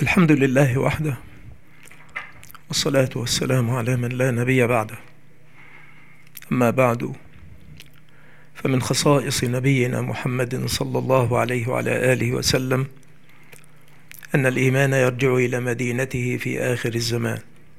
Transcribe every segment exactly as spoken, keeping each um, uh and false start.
الحمد لله وحده، والصلاة والسلام على من لا نبي بعده. أما بعد، فمن خصائص نبينا محمد صلى الله عليه وعلى آله وسلم أن الإيمان يرجع إلى مدينته في آخر الزمان.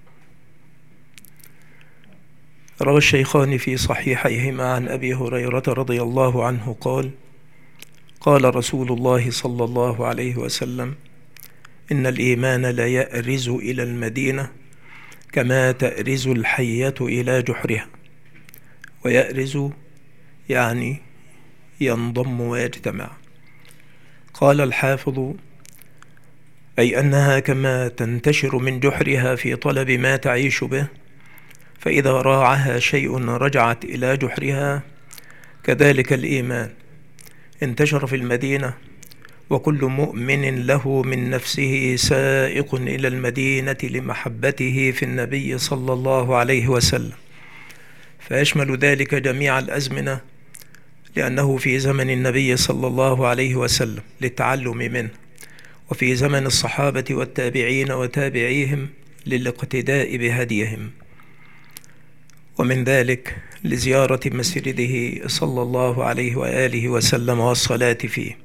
روى الشيخان في صحيحيهما عن أبي هريرة رضي الله عنه قال: قال رسول الله صلى الله عليه وسلم: إن الإيمان لا يأرز إلى المدينة كما تأرز الحية إلى جحرها. ويأرز يعني ينضم ويجتمع. قال الحافظ: أي أنها كما تنتشر من جحرها في طلب ما تعيش به، فإذا راعها شيء رجعت إلى جحرها، كذلك الإيمان انتشر في المدينة، وكل مؤمن له من نفسه سائق إلى المدينة لمحبته في النبي صلى الله عليه وسلم، فيشمل ذلك جميع الأزمنة، لأنه في زمن النبي صلى الله عليه وسلم للتعلم منه، وفي زمن الصحابة والتابعين وتابعيهم للاقتداء بهديهم، ومن ذلك لزيارة مسجده صلى الله عليه وآله وسلم والصلاة فيه.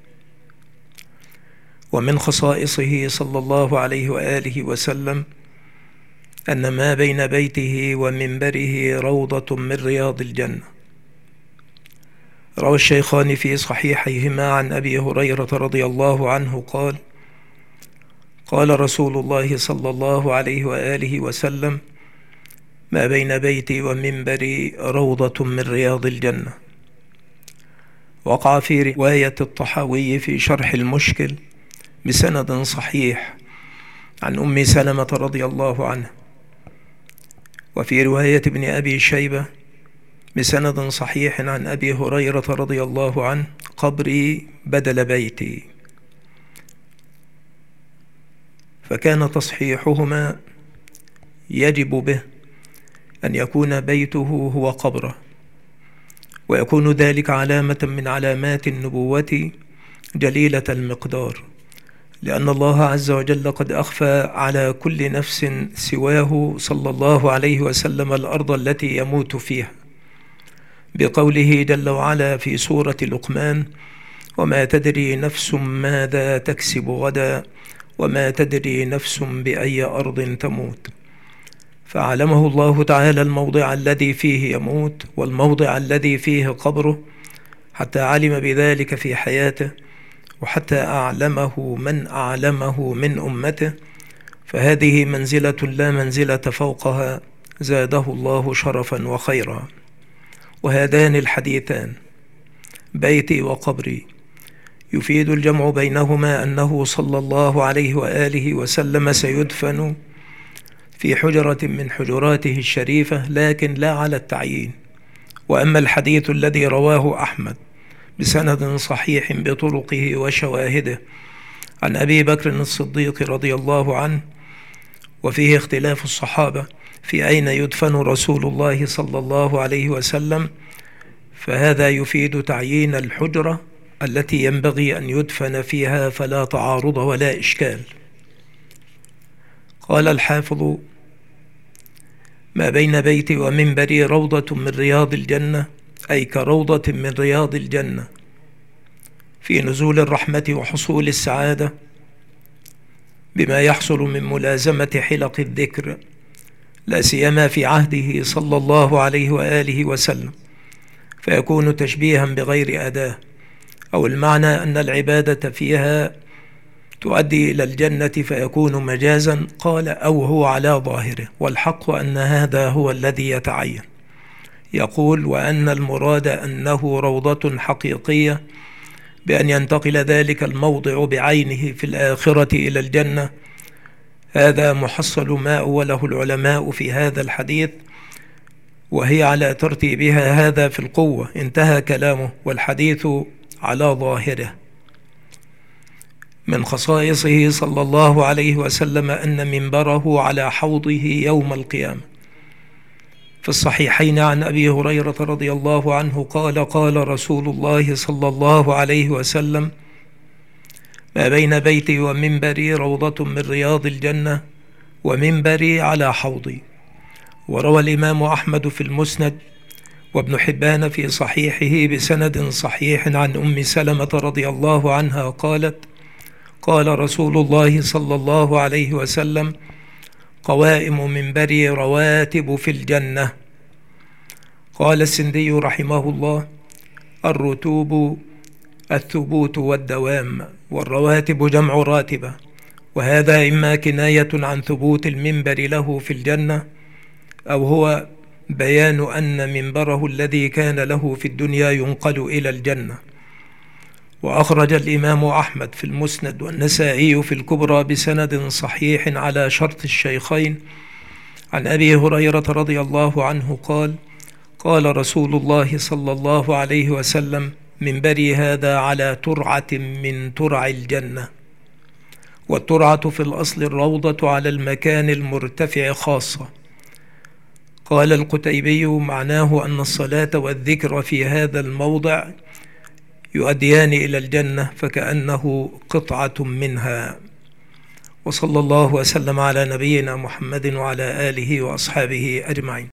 ومن خصائصه صلى الله عليه وآله وسلم أن ما بين بيته ومنبره روضة من رياض الجنة. روى الشيخان في صحيحيهما عن أبي هريرة رضي الله عنه قال: قال رسول الله صلى الله عليه وآله وسلم: ما بين بيتي ومنبري روضة من رياض الجنة. وقع في رواية الطحاوي في شرح المشكل بسند صحيح عن أم سلمة رضي الله عنها، وفي رواية ابن أبي شيبة بسند صحيح عن أبي هريرة رضي الله عنه: قبري بدل بيتي. فكان تصحيحهما يجب به أن يكون بيته هو قبره، ويكون ذلك علامة من علامات النبوة جليلة المقدار، لأن الله عز وجل قد أخفى على كل نفس سواه صلى الله عليه وسلم الأرض التي يموت فيها، بقوله جل وعلا في سورة لقمان: وما تدري نفس ماذا تكسب غدا وما تدري نفس بأي أرض تموت. فعلمه الله تعالى الموضع الذي فيه يموت والموضع الذي فيه قبره، حتى علم بذلك في حياته، وحتى أعلمه من أعلمه من أمته، فهذه منزلة لا منزلة فوقها، زاده الله شرفا وخيرا. وهذان الحديثان بيتي وقبري يفيد الجمع بينهما أنه صلى الله عليه وآله وسلم سيدفن في حجرة من حجراته الشريفة، لكن لا على التعيين. وأما الحديث الذي رواه أحمد بسند صحيح بطرقه وشواهده عن أبي بكر الصديق رضي الله عنه، وفيه اختلاف الصحابة في أين يدفن رسول الله صلى الله عليه وسلم، فهذا يفيد تعيين الحجرة التي ينبغي أن يدفن فيها، فلا تعارض ولا إشكال. قال الحافظ: ما بين بيتي ومنبري روضة من رياض الجنة، أي كروضة من رياض الجنة، في نزول الرحمة وحصول السعادة بما يحصل من ملازمة حلق الذكر، لا سيما في عهده صلى الله عليه وآله وسلم، فيكون تشبيها بغير أداة، أو المعنى أن العبادة فيها تؤدي إلى الجنة فيكون مجازا. قال: أو هو على ظاهره، والحق أن هذا هو الذي يتعين. يقول: وأن المراد أنه روضة حقيقية، بأن ينتقل ذلك الموضع بعينه في الآخرة إلى الجنة. هذا محصل ما أوله العلماء في هذا الحديث، وهي على ترتيبها هذا في القوة. انتهى كلامه، والحديث على ظاهره. من خصائصه صلى الله عليه وسلم أن منبره على حوضه يوم القيامة. في الصحيحين عن أبي هريرة رضي الله عنه قال: قال رسول الله صلى الله عليه وسلم: ما بين بيتي ومنبري روضة من رياض الجنة، ومنبري على حوضي. وروى الإمام أحمد في المسند وابن حبان في صحيحه بسند صحيح عن أم سلمة رضي الله عنها قالت: قال رسول الله صلى الله عليه وسلم: قوائم منبري رواتب في الجنة. قال السندي رحمه الله: الرتوب الثبوت والدوام، والرواتب جمع راتبة، وهذا إما كناية عن ثبوت المنبر له في الجنة، أو هو بيان أن منبره الذي كان له في الدنيا ينقل إلى الجنة. وأخرج الإمام أحمد في المسند والنسائي في الكبرى بسند صحيح على شرط الشيخين عن أبي هريرة رضي الله عنه قال: قال رسول الله صلى الله عليه وسلم: منبري هذا على ترعة من ترع الجنة. والترعة في الأصل الروضة على المكان المرتفع خاصة. قال القتيبي: معناه أن الصلاة والذكر في هذا الموضع يؤديان إلى الجنة، فكأنه قطعة منها. وصلى الله وسلم على نبينا محمد وعلى آله وأصحابه أجمعين.